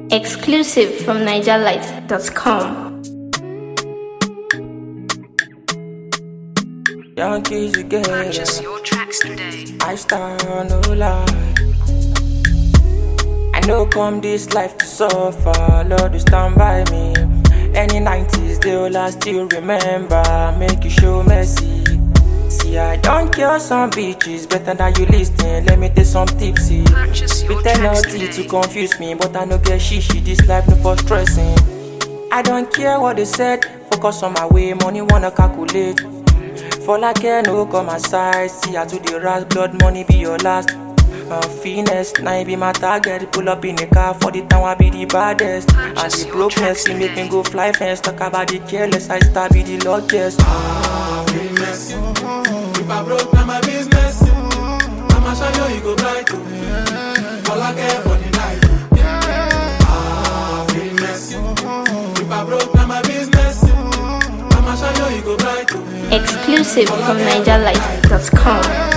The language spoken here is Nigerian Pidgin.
Exclusive from NigerLight.com. Yankees together. Purchase your tracks today. I star no lie. I know come this life to suffer. Lord, you stand by me. Any 90s they all I still remember. Make you show mercy. See, I don't care some bitches. Better than you listen. Let me take some tipsy. Purchase your Pretend tracks naughty today. to confuse me, but I no get shishi. This life no for stressing. I don't care what they said. Focus on my way. Money wanna calculate. For like no come aside. See I to the ras, blood money be your last. Finesse, now be my target. Pull up in the car for the town, I be the baddest. And the brokenness, you make me go fly fence. Talk about the careless, I start be the luckiest. Finesse. If I broke, now my business. I'ma show you go bright. All I care for the night. Finesse. If I broke, now my business. I'ma show you go bright. Exclusive from NigerLight.com.